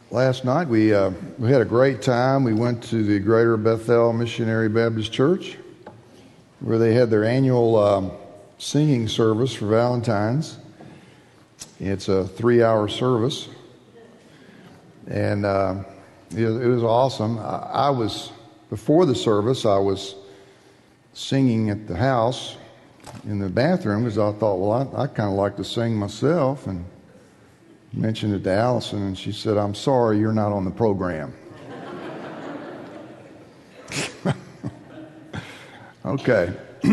Last night we had a great time. We went to the Greater Bethel Missionary Baptist Church, where they had their annual singing service for Valentine's. It's a 3-hour service, and it was awesome. I was before the service. I was singing at the house in the bathroom because I thought, well, I kind of like to sing myself, and mentioned it to Allison, and she said, "I'm sorry, you're not on the program." Okay.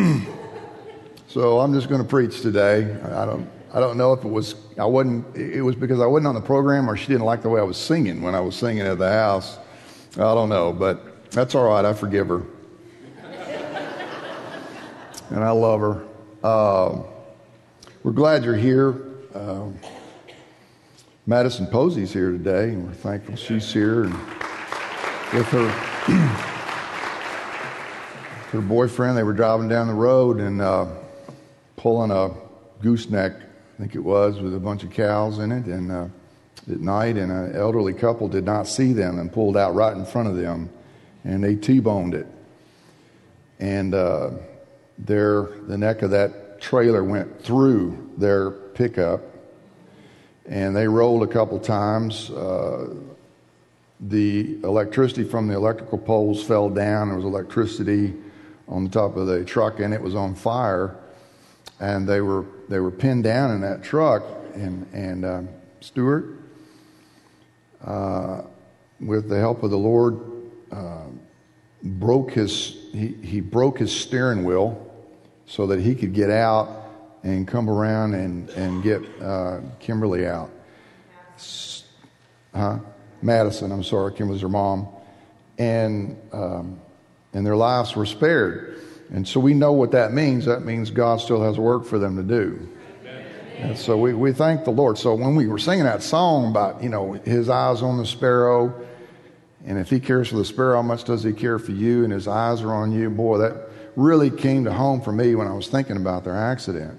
So I'm just going to preach today. I don't know if it was because I wasn't on the program, or she didn't like the way I was singing when I was singing at the house. I don't know, but that's all right. I forgive her. And I love her. We're glad you're here. Madison Posey's here today, and we're thankful she's here. And with her boyfriend, they were driving down the road and pulling a gooseneck, I think it was, with a bunch of cows in it, and at night, and an elderly couple did not see them and pulled out right in front of them, and they T-boned it. And the neck of that trailer went through their pickup, and they rolled a couple times. The electricity from the electrical poles fell down. There was electricity on the top of the truck, and it was on fire. And they were pinned down in that truck. And Stuart, with the help of the Lord, broke his steering wheel so that he could get out and come around and get Kimberly out. Madison, I'm sorry, Kimberly's her mom. And their lives were spared. And so we know what that means. That means God still has work for them to do. And so we thank the Lord. So when we were singing that song about, his eyes on the sparrow, and if he cares for the sparrow, how much does he care for you? And his eyes are on you. Boy, that really came to home for me when I was thinking about their accident.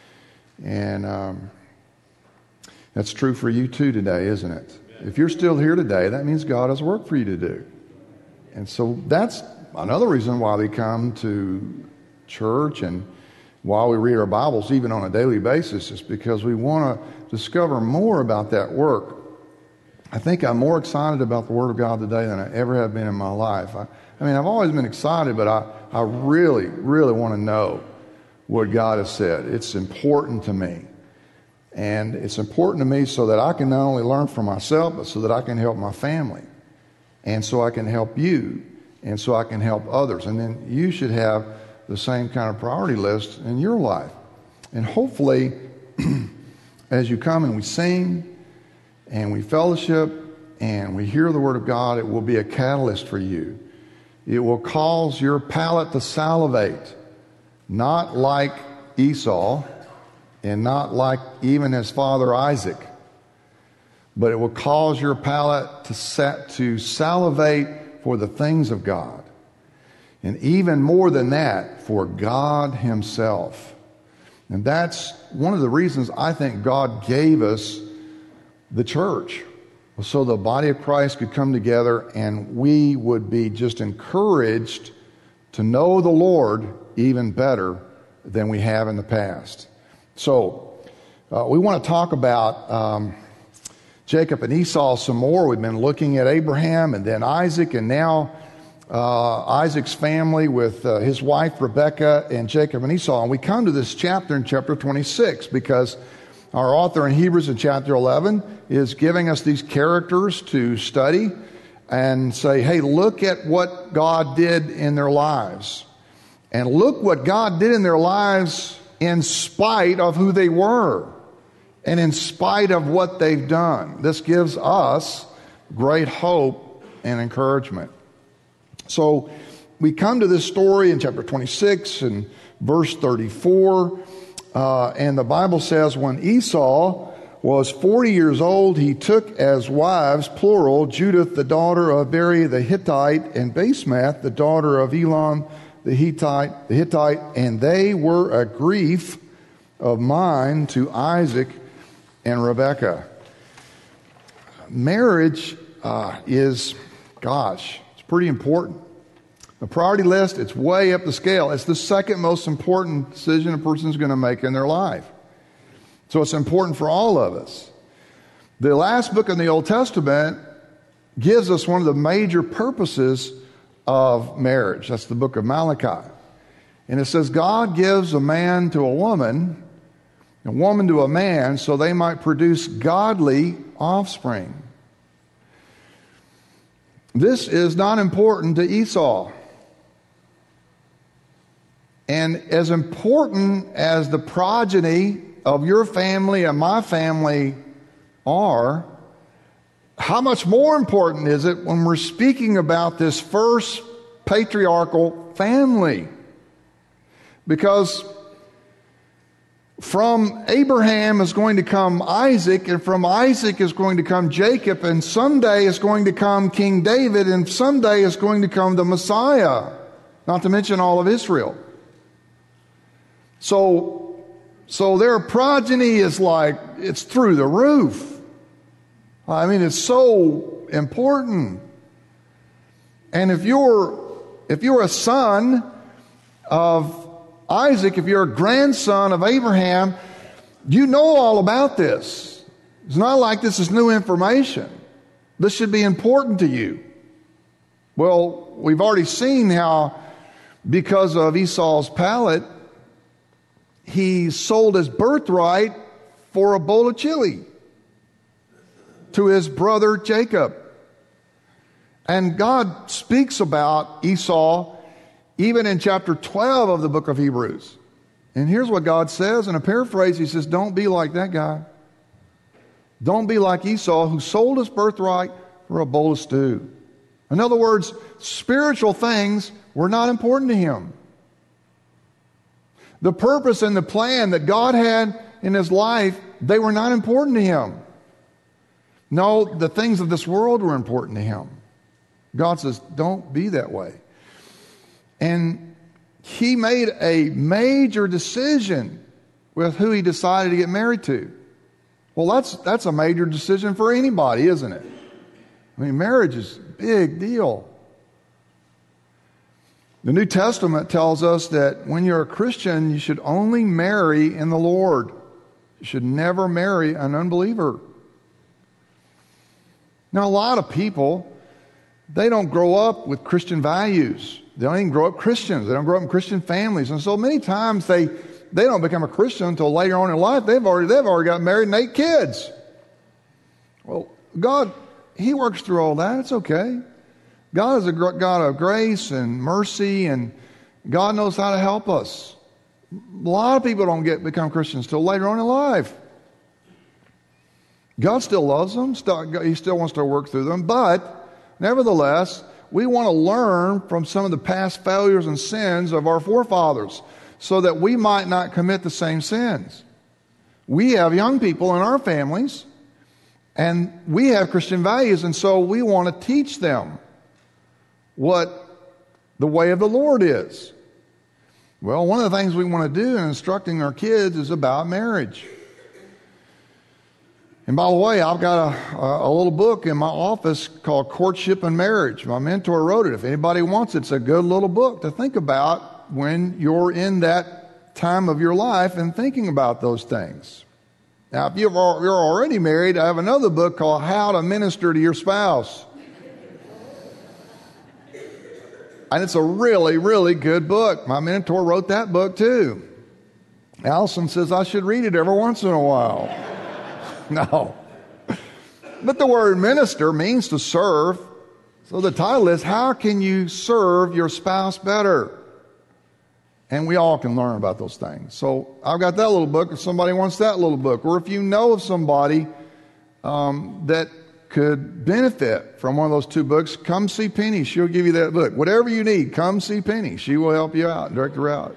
And that's true for you too today, isn't it? If you're still here today, that means God has work for you to do. And so that's another reason why we come to church and why we read our Bibles even on a daily basis, is because we want to discover more about that work. I think I'm more excited about the Word of God today than I ever have been in my life. I've always been excited, but I really, really want to know what God has said. It's important to me. And it's important to me so that I can not only learn for myself, but so that I can help my family. And so I can help you. And so I can help others. And then you should have the same kind of priority list in your life. And hopefully, as you come and we sing and we fellowship and we hear the Word of God, it will be a catalyst for you. It will cause your palate to salivate. Not like Esau, and not like even his father Isaac, but it will cause your palate to salivate for the things of God, and even more than that, for God Himself. And that's one of the reasons I think God gave us the church, so the body of Christ could come together and we would be just encouraged to know the Lord even better than we have in the past. So we want to talk about Jacob and Esau some more. We've been looking at Abraham and then Isaac, and now Isaac's family with his wife Rebekah and Jacob and Esau. And we come to this chapter in chapter 26 because our author in Hebrews in chapter 11 is giving us these characters to study and say, hey, look at what God did in their lives. And look what God did in their lives in spite of who they were and in spite of what they've done. This gives us great hope and encouragement. So we come to this story in chapter 26 and verse 34. And the Bible says, when Esau was 40 years old, he took as wives, plural, Judith, the daughter of Beri the Hittite, and Basemath, the daughter of Elon the Hittite, and they were a grief of mine to Isaac and Rebekah. Marriage is, gosh, it's pretty important. The priority list, it's way up the scale. It's the second most important decision a person's going to make in their life. So it's important for all of us. The last book in the Old Testament gives us one of the major purposes of marriage. That's the book of Malachi. And it says God gives a man to a woman to a man, so they might produce godly offspring. This is not important to Esau. And as important as the progeny of your family and my family are, how much more important is it when we're speaking about this first patriarchal family? Because from Abraham is going to come Isaac, and from Isaac is going to come Jacob, and someday is going to come King David, and someday is going to come the Messiah, not to mention all of Israel. So their progeny is like, it's through the roof. I mean, it's so important. And if you're a son of Isaac, if you're a grandson of Abraham, you know all about this. It's not like this is new information. This should be important to you. Well, we've already seen how, because of Esau's palate, he sold his birthright for a bowl of chili to his brother Jacob. And God speaks about Esau even in chapter 12 of the book of Hebrews. And here's what God says in a paraphrase. He says, don't be like that guy. Don't be like Esau, who sold his birthright for a bowl of stew. In other words, spiritual things were not important to him. The purpose and the plan that God had in his life, they were not important to him. No, the things of this world were important to him. God says, don't be that way. And he made a major decision with who he decided to get married to. Well, that's a major decision for anybody, isn't it? I mean, marriage is a big deal. The New Testament tells us that when you're a Christian, you should only marry in the Lord. You should never marry an unbeliever. Now, a lot of people, they don't grow up with Christian values. They don't even grow up Christians. They don't grow up in Christian families. And so many times they don't become a Christian until later on in life. They've already got married and 8 kids. Well, God, He works through all that. It's okay. God is a God of grace and mercy, and God knows how to help us. A lot of people don't become Christians till later on in life. God still loves them. He still wants to work through them. But nevertheless, we want to learn from some of the past failures and sins of our forefathers so that we might not commit the same sins. We have young people in our families, and we have Christian values, and so we want to teach them what the way of the Lord is. Well, one of the things we want to do in instructing our kids is about marriage. And by the way, I've got a little book in my office called Courtship and Marriage. My mentor wrote it. If anybody wants it, it's a good little book to think about when you're in that time of your life and thinking about those things. Now, if you're already married, I have another book called How to Minister to Your Spouse. And it's a really, really good book. My mentor wrote that book too. Allison says I should read it every once in a while. No. But the word minister means to serve. So the title is, How Can You Serve Your Spouse Better? And we all can learn about those things. So I've got that little book if somebody wants that little book. Or if you know of somebody that could benefit from one of those 2 books, come see Penny. She'll give you that book. Whatever you need, come see Penny. She will help you out, direct you out.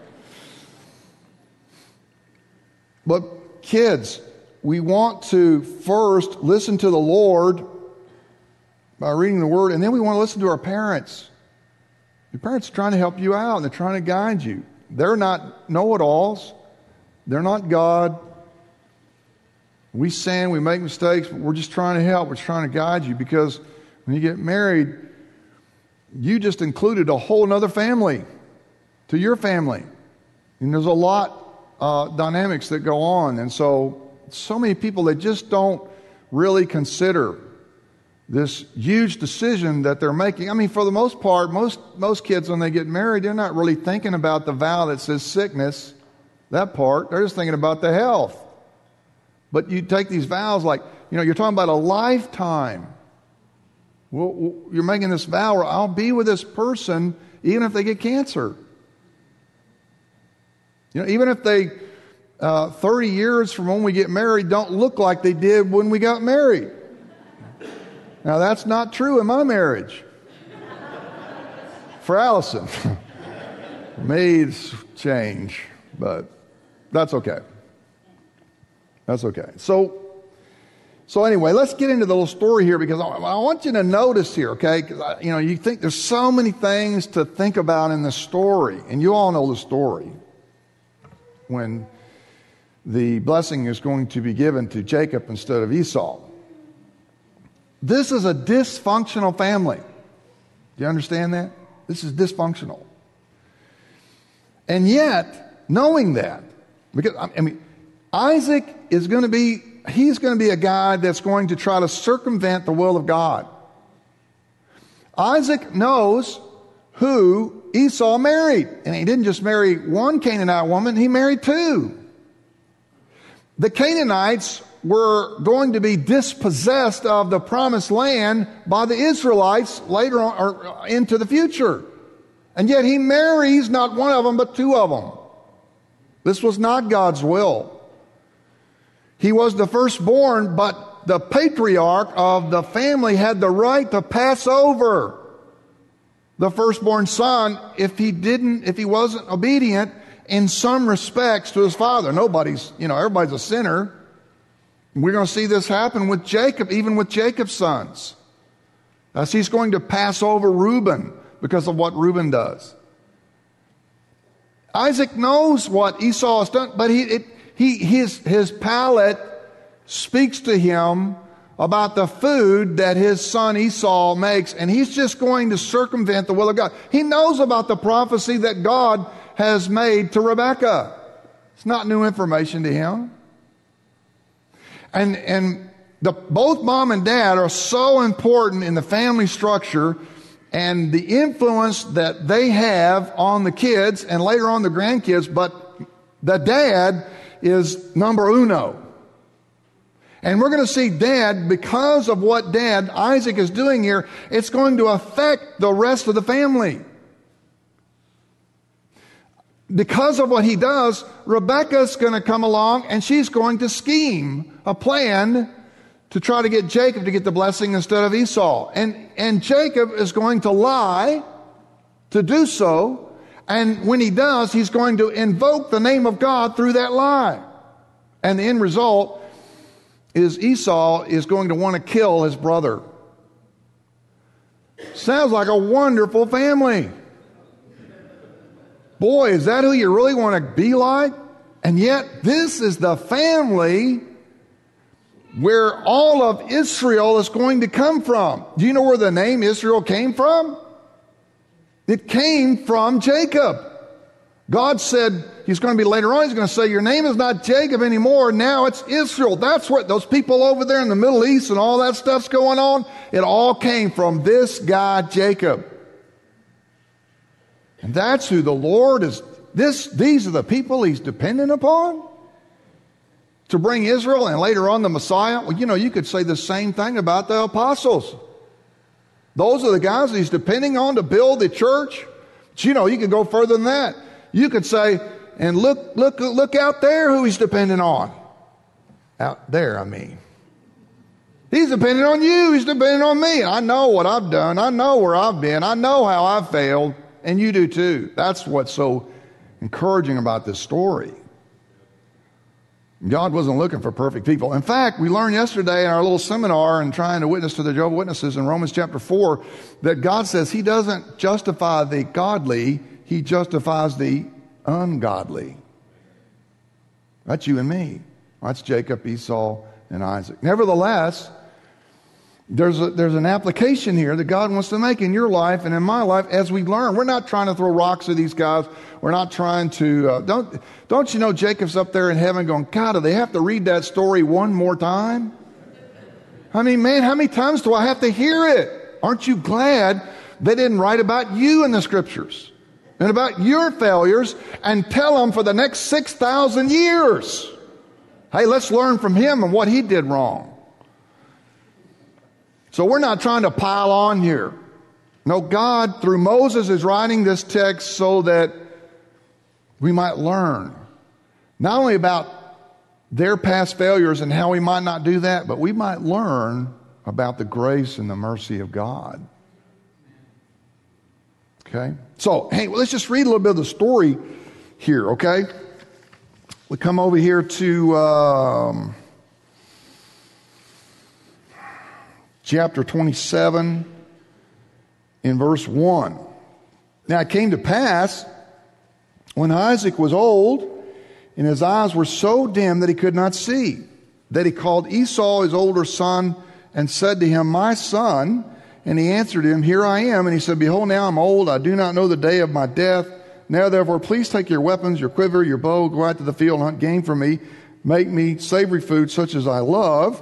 But kids, we want to first listen to the Lord by reading the Word, and then we want to listen to our parents. Your parents are trying to help you out, and they're trying to guide you. They're not know-it-alls. They're not God. We sin, we make mistakes, but we're just trying to help. We're trying to guide you, because When you get married, you just included a whole other family to your family. And there's a lot dynamics that go on. And so many people that just don't really consider this huge decision that they're making. I mean, for the most part, most kids, when they get married, they're not really thinking about the vow that says sickness, that part. They're just thinking about the health. But you take these vows like, you're talking about a lifetime. Well, you're making this vow, I'll be with this person even if they get cancer. Even if they, 30 years from when we get married, don't look like they did when we got married. Now, that's not true in my marriage. For Allison. May change, but that's okay. That's okay. So anyway, let's get into the little story here, because I want you to notice here, okay? Because you think there's so many things to think about in the story, and you all know the story. When the blessing is going to be given to Jacob instead of Esau. This is a dysfunctional family. Do you understand that? This is dysfunctional. And yet, knowing that, because Isaac is going to be, he's going to be a guy that's going to try to circumvent the will of God. Isaac knows who Esau married. And he didn't just marry one Canaanite woman, he married two. The Canaanites were going to be dispossessed of the promised land by the Israelites later on, or into the future. And yet he marries not one of them, but two of them. This was not God's will. He was the firstborn, but the patriarch of the family had the right to pass over the firstborn son if he wasn't obedient in some respects to his father. Everybody's a sinner. We're going to see this happen with Jacob, even with Jacob's sons. As he's going to pass over Reuben because of what Reuben does. Isaac knows what Esau has done, but his palate speaks to him about the food that his son Esau makes, and he's just going to circumvent the will of God. He knows about the prophecy that God has made to Rebekah. It's not new information to him. And both mom and dad are so important in the family structure and the influence that they have on the kids and later on the grandkids, but the dad is number uno. And we're going to see dad, because of what Isaac is doing here, it's going to affect the rest of the family. Because of what he does, Rebekah's going to come along and she's going to scheme a plan to try to get Jacob to get the blessing instead of Esau. And Jacob is going to lie to do so. And when he does, he's going to invoke the name of God through that lie. And the end result is Esau is going to want to kill his brother. Sounds like a wonderful family. Boy, is that who you really want to be like? And yet, this is the family where all of Israel is going to come from. Do you know where the name Israel came from? It came from Jacob. God said, he's going to be later on, he's going to say, your name is not Jacob anymore, now it's Israel. That's what those people over there in the Middle East and all that stuff's going on. It all came from this guy, Jacob. And that's who the Lord is. These are the people he's dependent upon to bring Israel and later on the Messiah. Well, you could say the same thing about the apostles. Those are the guys he's depending on to build the church. But you could go further than that. You could say, and look out there who he's dependent on. Out there, He's dependent on you. He's dependent on me. I know what I've done. I know where I've been. I know how I've failed. And you do too. That's what's so encouraging about this story. God wasn't looking for perfect people. In fact, we learned yesterday in our little seminar and trying to witness to the Jehovah's Witnesses in Romans chapter 4 that God says he doesn't justify the godly, he justifies the ungodly. That's you and me. That's Jacob, Esau, and Isaac. Nevertheless, There's an application here that God wants to make in your life and in my life as we learn. We're not trying to throw rocks at these guys. We're not trying to, don't you know Jacob's up there in heaven going, God, do they have to read that story one more time? I mean, man, how many times do I have to hear it? Aren't you glad they didn't write about you in the scriptures and about your failures and tell them for the next 6,000 years? Hey, let's learn from him and what he did wrong. So we're not trying to pile on here. No, God, through Moses, is writing this text so that we might learn not only about their past failures and how we might not do that, but we might learn about the grace and the mercy of God. Okay? So, hey, well, let's just read a little bit of the story here, okay? We come over here to chapter 27 in verse 1. Now it came to pass when Isaac was old and his eyes were so dim that he could not see, that he called Esau his older son and said to him, My son. And he answered him, Here I am. And he said, Behold, now I'm old. I do not know the day of my death. Now therefore, please take your weapons, your quiver, your bow, go out to the field and hunt game for me. Make me savory food such as I love,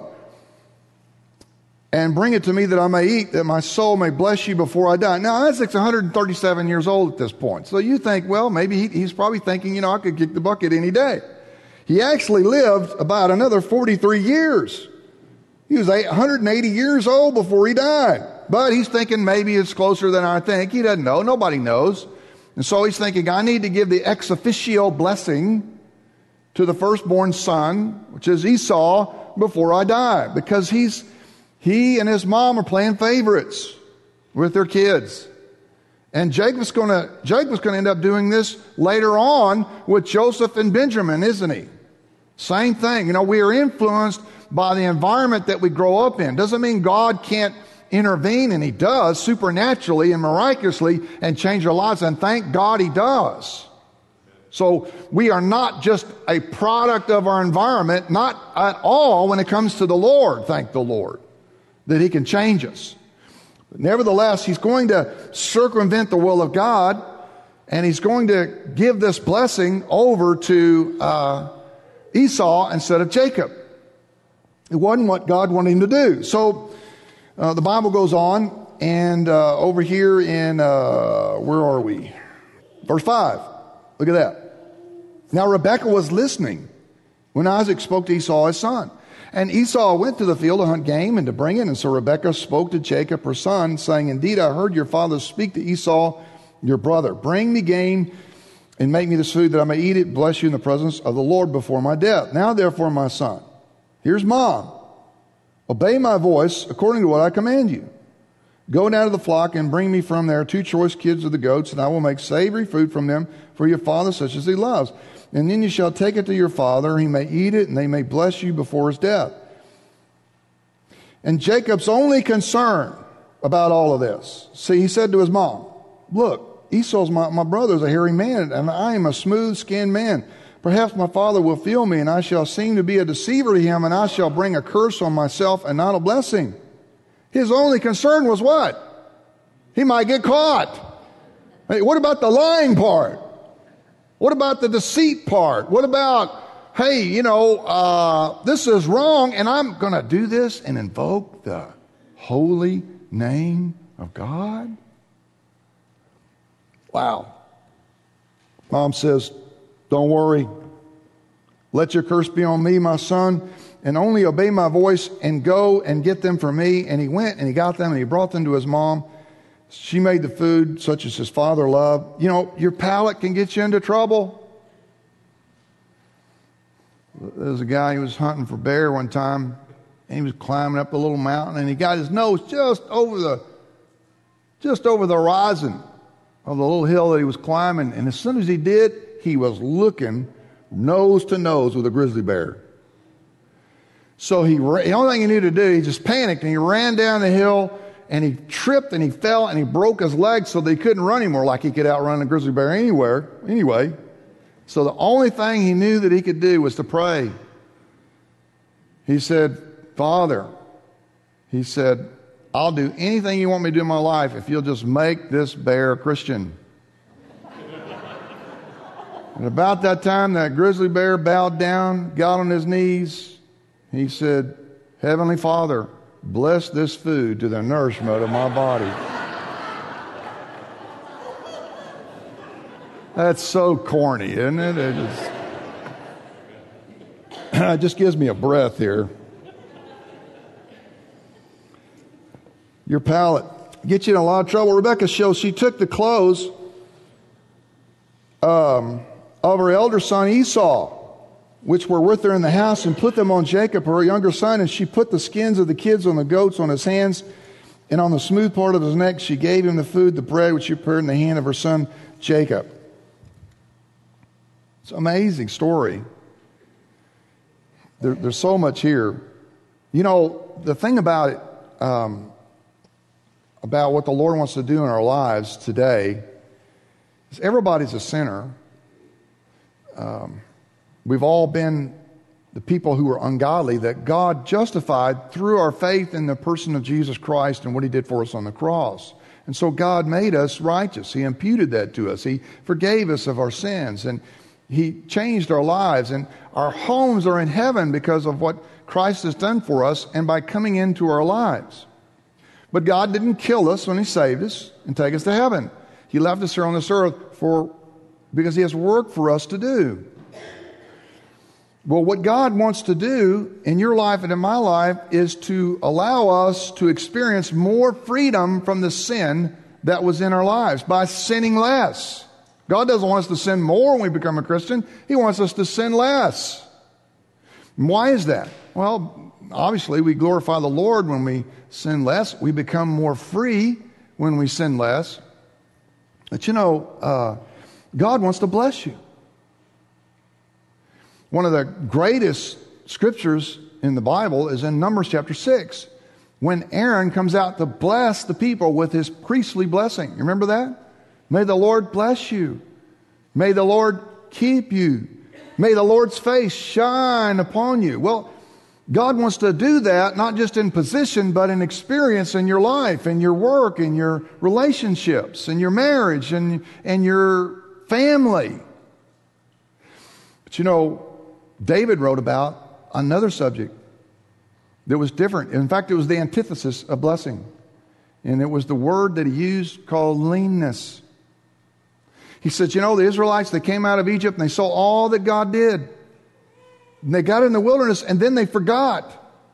and bring it to me that I may eat, that my soul may bless you before I die. Now, Isaac's 137 years old at this point. So you think, well, maybe he's probably thinking, I could kick the bucket any day. He actually lived about another 43 years. He was 180 years old before he died. But he's thinking maybe it's closer than I think. He doesn't know. Nobody knows. And so he's thinking, I need to give the ex officio blessing to the firstborn son, which is Esau, before I die. Because he and his mom are playing favorites with their kids. And Jacob's going to end up doing this later on with Joseph and Benjamin, isn't he? Same thing. We are influenced by the environment that we grow up in. Doesn't mean God can't intervene, and he does supernaturally and miraculously and change our lives, and thank God he does. So we are not just a product of our environment, not at all when it comes to the Lord, thank the Lord, that he can change us. But nevertheless, he's going to circumvent the will of God, and he's going to give this blessing over to Esau instead of Jacob. It wasn't what God wanted him to do. So the Bible goes on, and over here in, where are we? Verse 5. Look at that. Now Rebekah was listening when Isaac spoke to Esau his son. And Esau went to the field to hunt game and to bring it. And so Rebekah spoke to Jacob her son, saying, Indeed, I heard your father speak to Esau your brother. Bring me game and make me this food that I may eat it, bless you in the presence of the Lord before my death. Now therefore, my son, here's mom. Obey my voice according to what I command you. Go down to the flock and bring me from there 2 choice kids of the goats, and I will make savory food from them for your father such as he loves. And then you shall take it to your father, he may eat it, and they may bless you before his death. And Jacob's only concern about all of this. See, he said to his mom, Look, Esau's my brother's a hairy man, and I am a smooth-skinned man. Perhaps my father will feel me, and I shall seem to be a deceiver to him, and I shall bring a curse on myself and not a blessing. His only concern was what? He might get caught. Hey, what about the lying part? What about the deceit part? What about, hey, this is wrong, and I'm going to do this and invoke the holy name of God? Wow. Mom says, don't worry. Let your curse be on me, my son, and only obey my voice and go and get them for me. And he went and he got them and he brought them to his mom. She made the food such as his father loved. Your palate can get you into trouble. There was a guy who was hunting for bear one time, and he was climbing up a little mountain, and he got his nose just over the horizon of the little hill that he was climbing. And as soon as he did, he was looking nose to nose with a grizzly bear. So the only thing he knew to do, he just panicked, and he ran down the hill, and he tripped, and he fell, and he broke his leg so that he couldn't run anymore, like he could outrun a grizzly bear anyway. So the only thing he knew that he could do was to pray. He said, Father, he said, I'll do anything you want me to do in my life if you'll just make this bear a Christian. And about that time, that grizzly bear bowed down, got on his knees. He said, Heavenly Father, bless this food to the nourishment of my body. That's so corny, isn't it? It just gives me a breath here. Your palate gets you in a lot of trouble. Rebecca shows she took the clothes of her elder son Esau, which were with her in the house, and put them on Jacob, her younger son, and she put the skins of the kids on the goats on his hands, and on the smooth part of his neck she gave him the food, the bread which she prepared in the hand of her son Jacob. It's an amazing story. There's so much here. You know, the thing about it, about what the Lord wants to do in our lives today, is everybody's a sinner. We've all been the people who were ungodly that God justified through our faith in the person of Jesus Christ and what He did for us on the cross. And so God made us righteous. He imputed that to us. He forgave us of our sins, and He changed our lives, and our homes are in heaven because of what Christ has done for us and by coming into our lives. But God didn't kill us when He saved us and take us to heaven. He left us here on this earth because He has work for us to do. Well, what God wants to do in your life and in my life is to allow us to experience more freedom from the sin that was in our lives by sinning less. God doesn't want us to sin more when we become a Christian. He wants us to sin less. And why is that? Well, obviously we glorify the Lord when we sin less. We become more free when we sin less. But you know, God wants to bless you. One of the greatest scriptures in the Bible is in Numbers chapter 6, when Aaron comes out to bless the people with his priestly blessing. You remember that? May the Lord bless you. May the Lord keep you. May the Lord's face shine upon you. Well, God wants to do that, not just in position, but in experience in your life, in your work, in your relationships, in your marriage, and your family. But you know, David wrote about another subject that was different. In fact, it was the antithesis of blessing. And it was the word that he used called leanness. He said, you know, the Israelites, they came out of Egypt and they saw all that God did. And they got in the wilderness and then they forgot.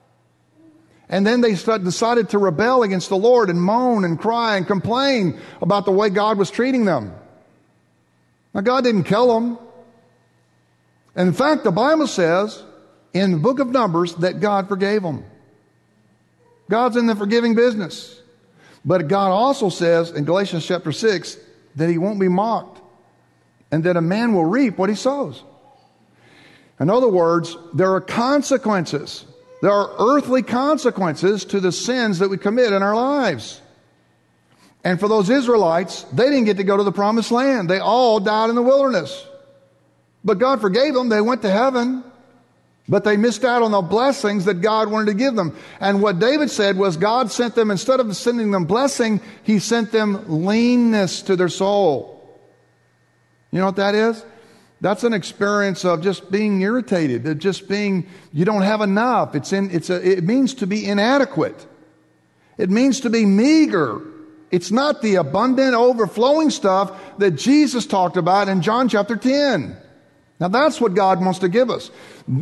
And then they decided to rebel against the Lord and moan and cry and complain about the way God was treating them. Now, God didn't kill them. And in fact, the Bible says in the book of Numbers that God forgave them. God's in the forgiving business. But God also says in Galatians chapter 6 that He won't be mocked and that a man will reap what he sows. In other words, there are consequences. There are earthly consequences to the sins that we commit in our lives. And for those Israelites, they didn't get to go to the promised land. They all died in the wilderness. But God forgave them. They went to heaven. But they missed out on the blessings that God wanted to give them. And what David said was God sent them, instead of sending them blessing, He sent them leanness to their soul. You know what that is? That's an experience of just being irritated, of just being, you don't have enough. It means to be inadequate. It means to be meager. It's not the abundant, overflowing stuff that Jesus talked about in John chapter 10. Now that's what God wants to give us.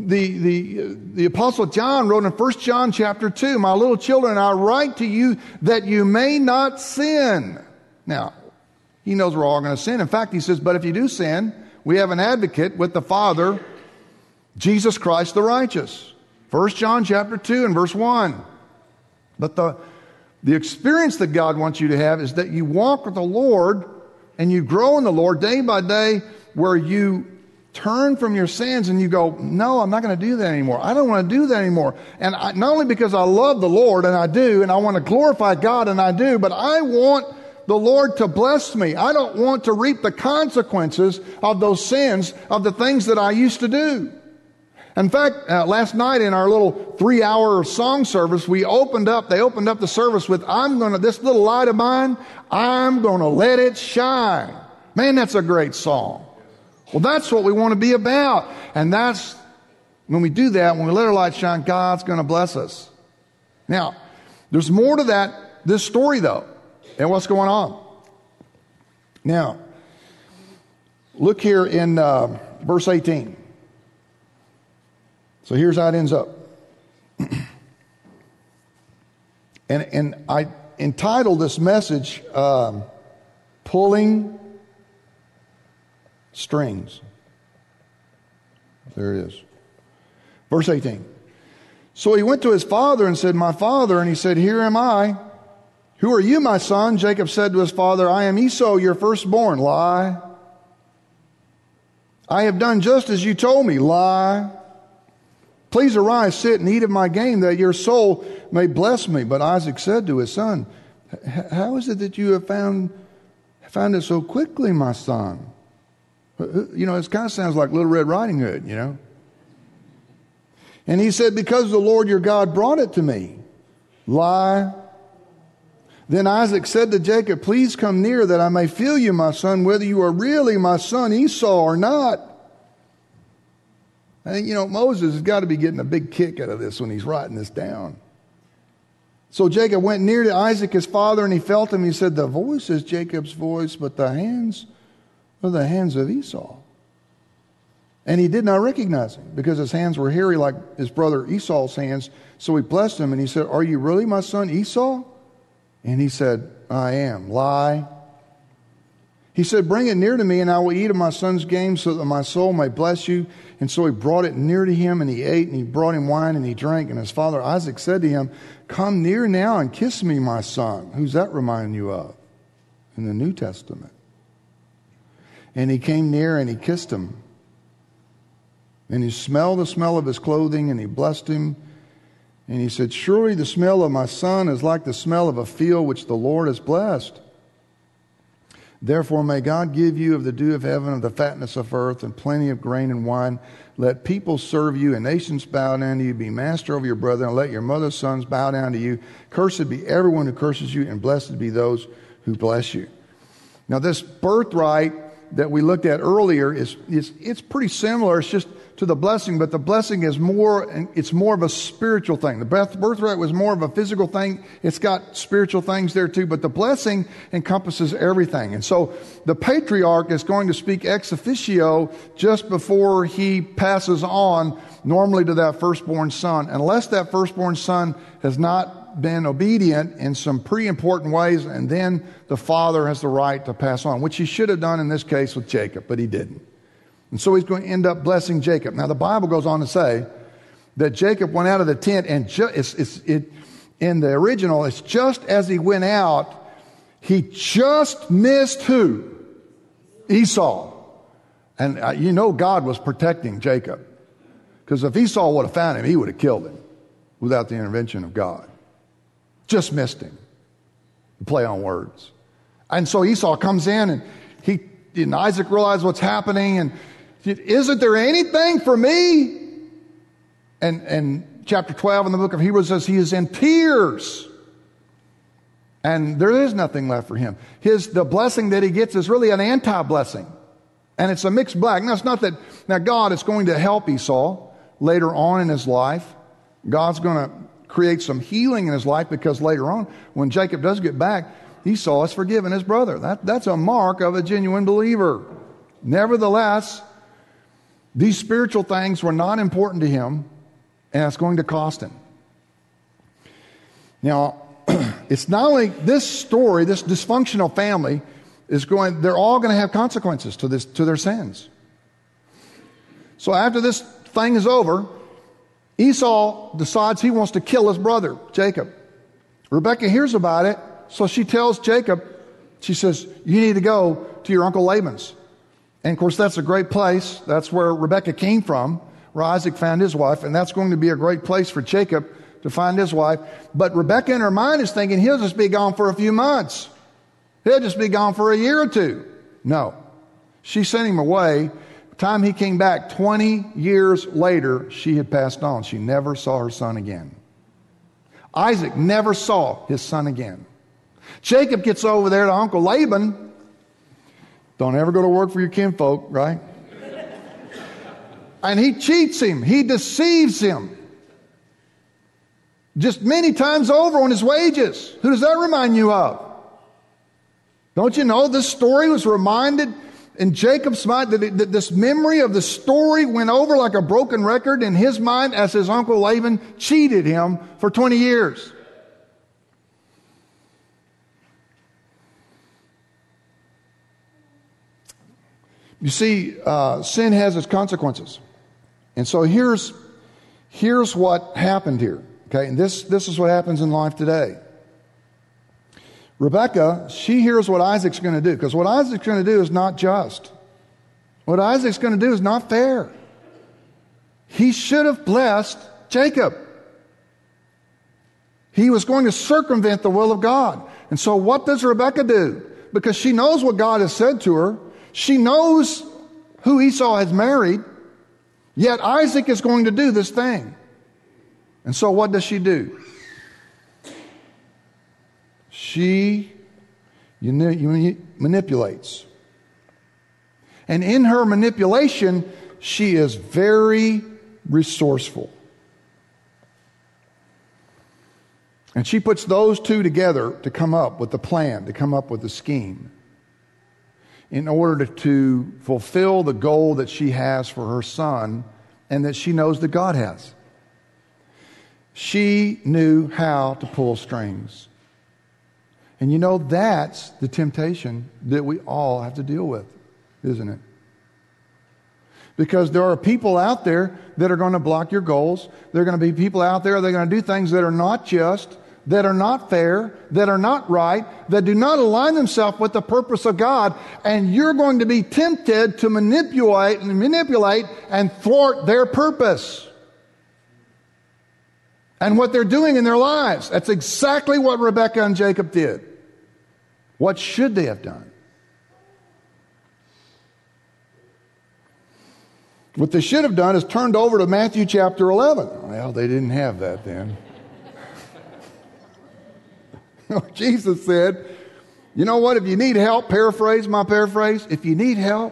The Apostle John wrote in 1 John chapter 2, my little children, I write to you that you may not sin. Now, he knows we're all going to sin. In fact, he says, but if you do sin, we have an advocate with the Father, Jesus Christ the righteous. 1 John chapter 2 and verse 1. But the experience that God wants you to have is that you walk with the Lord and you grow in the Lord day by day, where you turn from your sins and you go, no, I'm not going to do that anymore. I don't want to do that anymore. And not only because I love the Lord, and I do, and I want to glorify God, and I do, but I want the Lord to bless me. I don't want to reap the consequences of those sins, of the things that I used to do. In fact, last night in our little 3-hour song service, they opened up the service with, this little light of mine, I'm going to let it shine. Man, that's a great song. Well, that's what we want to be about. And that's, when we do that, when we let our light shine, God's going to bless us. Now, there's more to this story though, and what's going on. Now, look here in verse 18. So here's how it ends up. And I entitled this message, Pulling Strings. There it is. Verse 18. So he went to his father and said, my father, and he said, here am I. Who are you, my son? Jacob said to his father, I am Esau, your firstborn. Lie. I have done just as you told me. Lie. Please arise, sit and eat of my game, that your soul may bless me. But Isaac said to his son, how is it that you have found it so quickly, my son? You know, it kind of sounds like Little Red Riding Hood, you know. And he said, because the Lord your God brought it to me. Lie. Then Isaac said to Jacob, please come near that I may feel you, my son, whether you are really my son Esau or not. I think, you know, Moses has got to be getting a big kick out of this when he's writing this down. So Jacob went near to Isaac, his father, and he felt him. He said, the voice is Jacob's voice, but the hands are the hands of Esau. And he did not recognize him because his hands were hairy like his brother Esau's hands. So he blessed him and he said, are you really my son Esau? And he said, I am. Lie. He said, bring it near to me and I will eat of my son's game so that my soul may bless you. And so he brought it near to him and he ate and he brought him wine and he drank. And his father Isaac said to him, come near now and kiss me, my son. Who's that remind you of? In the New Testament. And he came near and he kissed him. And he smelled the smell of his clothing and he blessed him. And he said, surely the smell of my son is like the smell of a field which the Lord has blessed. Therefore may God give you of the dew of heaven, of the fatness of earth, and plenty of grain and wine. Let people serve you, and nations bow down to you. Be master over your brethren, and let your mother's sons bow down to you. Cursed be everyone who curses you, and blessed be those who bless you. Now this birthright that we looked at earlier it's pretty similar. It's just to the blessing, but the blessing is it's more of a spiritual thing. The birthright was more of a physical thing. It's got spiritual things there too, but the blessing encompasses everything. And so the patriarch is going to speak ex officio just before he passes on, normally to that firstborn son, unless that firstborn son has not been obedient in some pretty important ways, and then the father has the right to pass on, which he should have done in this case with Jacob, but he didn't. And so he's going to end up blessing Jacob. Now the Bible goes on to say that Jacob went out of the tent, and in the original, it's just as he went out, he just missed who? Esau. And you know God was protecting Jacob. Because if Esau would have found him, he would have killed him without the intervention of God. Just missed him. Play on words. And so Esau comes in, and Isaac realizes what's happening, and isn't there anything for me? And chapter 12 in the book of Hebrews says he is in tears. And there is nothing left for him. The blessing that he gets is really an anti-blessing. And it's a mixed bag. Now, it's not that now God is going to help Esau later on in his life. God's going to create some healing in his life, because later on, when Jacob does get back, Esau has forgiven his brother. That's a mark of a genuine believer. Nevertheless, these spiritual things were not important to him, and it's going to cost him. Now, it's not only this story, this dysfunctional family they're all going to have consequences to their sins. So after this thing is over, Esau decides he wants to kill his brother, Jacob. Rebekah hears about it, so she tells Jacob, she says, you need to go to your uncle Laban's. And of course, that's a great place. That's where Rebekah came from, where Isaac found his wife, and that's going to be a great place for Jacob to find his wife. But Rebekah in her mind is thinking he'll just be gone for a few months. He'll just be gone for a year or two. No. She sent him away Time he came back 20 years later, she had passed on. She never saw her son again. Isaac never saw his son again. Jacob gets over there to Uncle Laban. Don't ever go to work for your kinfolk, right? And he cheats him. He deceives him. Just many times over on his wages. Who does that remind you of? Don't you know this story was reminded in Jacob's mind, that this memory of the story went over like a broken record in his mind as his uncle Laban cheated him for 20 years. You see, sin has its consequences. And so here's what happened here. Okay, and this is what happens in life today. Rebekah, she hears what Isaac's going to do, because what Isaac's going to do is not just. What Isaac's going to do is not fair. He should have blessed Jacob. He was going to circumvent the will of God. And so what does Rebekah do? Because she knows what God has said to her. She knows who Esau has married. Yet Isaac is going to do this thing. And so what does she do? She manipulates. And in her manipulation, she is very resourceful. And she puts those two together to come up with the plan, to come up with the scheme, in order to fulfill the goal that she has for her son and that she knows that God has. She knew how to pull strings. And you know, that's the temptation that we all have to deal with, isn't it? Because there are people out there that are going to block your goals. There are going to be people out there that are going to do things that are not just, that are not fair, that are not right, that do not align themselves with the purpose of God. And you're going to be tempted to manipulate and thwart their purpose and what they're doing in their lives. That's exactly what Rebekah and Jacob did. What should they have done? What they should have done is turned over to Matthew chapter 11. Well, they didn't have that then. Jesus said, you know what, if you need help, paraphrase my paraphrase, if you need help,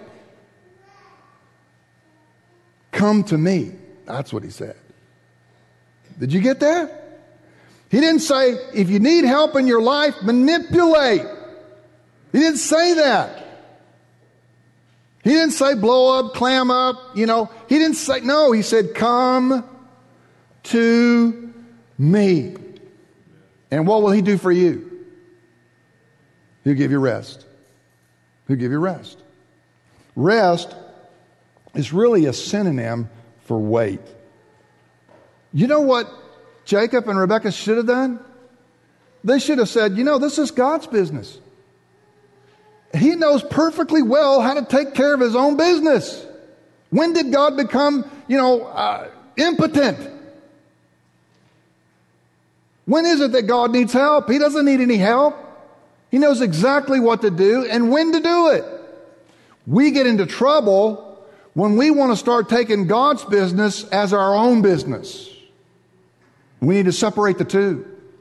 come to me. That's what he said. Did you get that? He didn't say, if you need help in your life, manipulate. He didn't say that. He didn't say blow up, clam up, He didn't say, no, he said, come to me. And what will he do for you? He'll give you rest. He'll give you rest. Rest is really a synonym for wait. You know what Jacob and Rebekah should have done? They should have said, this is God's business. He knows perfectly well how to take care of his own business. When did God become, impotent? When is it that God needs help? He doesn't need any help. He knows exactly what to do and when to do it. We get into trouble when we want to start taking God's business as our own business. We need to separate the two.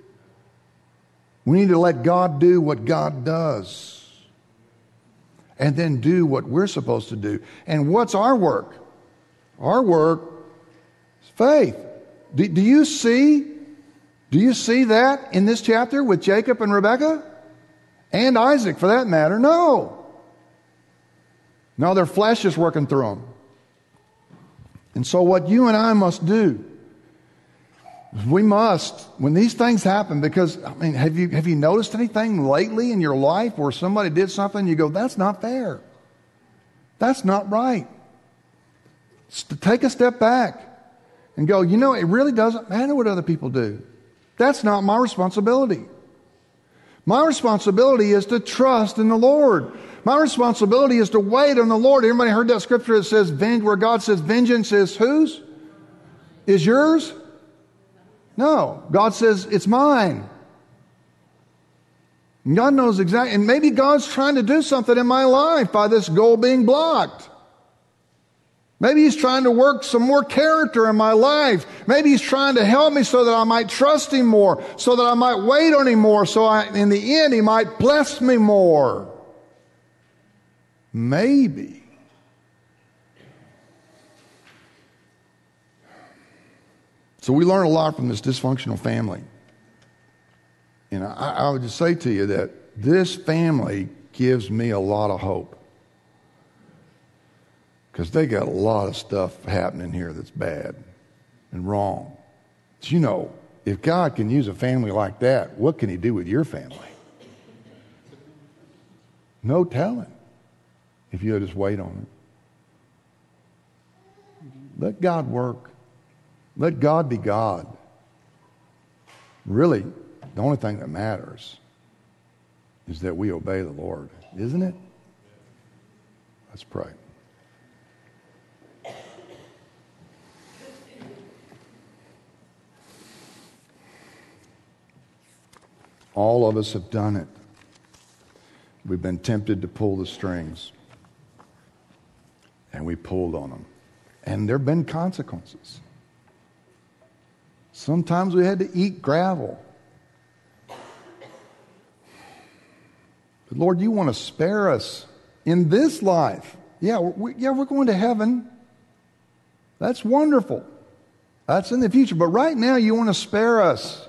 We need to let God do what God does. And then do what we're supposed to do. And what's our work? Our work is faith. Do you see that in this chapter with Jacob and Rebekah? And Isaac, for that matter? No. No, their flesh is working through them. And so what you and I must do, we must, when these things happen, because, have you noticed anything lately in your life where somebody did something, you go, that's not fair. That's not right. Take a step back and go, it really doesn't matter what other people do. That's not my responsibility. My responsibility is to trust in the Lord. My responsibility is to wait on the Lord. Everybody heard that scripture that says, where God says, vengeance is whose? Is yours? No. God says, it's mine. And God knows exactly. And maybe God's trying to do something in my life by this goal being blocked. Maybe He's trying to work some more character in my life. Maybe He's trying to help me so that I might trust Him more, so that I might wait on Him more, so in the end He might bless me more. Maybe. So we learn a lot from this dysfunctional family. And I would just say to you that this family gives me a lot of hope. Because they got a lot of stuff happening here that's bad and wrong. But you know, if God can use a family like that, what can He do with your family? No telling. If you'll just wait on it. Let God work. Let God be God. Really, the only thing that matters is that we obey the Lord, isn't it? Let's pray. All of us have done it. We've been tempted to pull the strings. And we pulled on them. And there have been consequences. Sometimes we had to eat gravel. But Lord, you want to spare us in this life. Yeah, we're going to heaven. That's wonderful. That's in the future. But right now, you want to spare us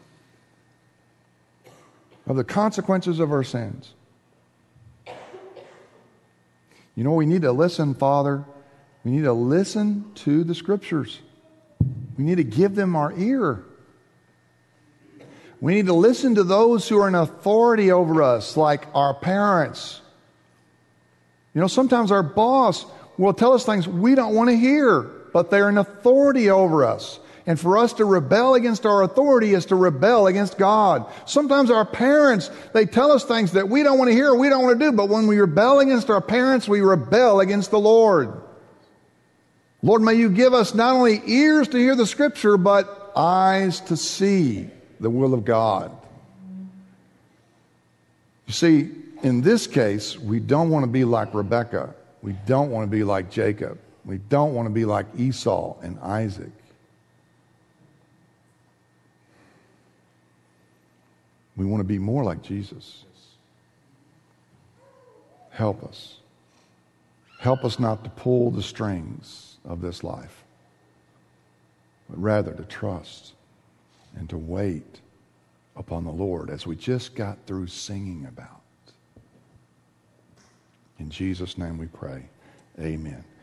of the consequences of our sins. You know, we need to listen, Father. We need to listen to the Scriptures. We need to give them our ear. We need to listen to those who are in authority over us, like our parents. You know, sometimes our boss will tell us things we don't want to hear, but they're in authority over us. And for us to rebel against our authority is to rebel against God. Sometimes our parents, they tell us things that we don't want to hear or we don't want to do, but when we rebel against our parents, we rebel against the Lord. Lord, may you give us not only ears to hear the Scripture, but eyes to see the will of God. You see, in this case, we don't want to be like Rebekah. We don't want to be like Jacob. We don't want to be like Esau and Isaac. We want to be more like Jesus. Help us. Help us not to pull the strings of this life, but rather to trust and to wait upon the Lord, as we just got through singing about. In Jesus' name we pray. Amen.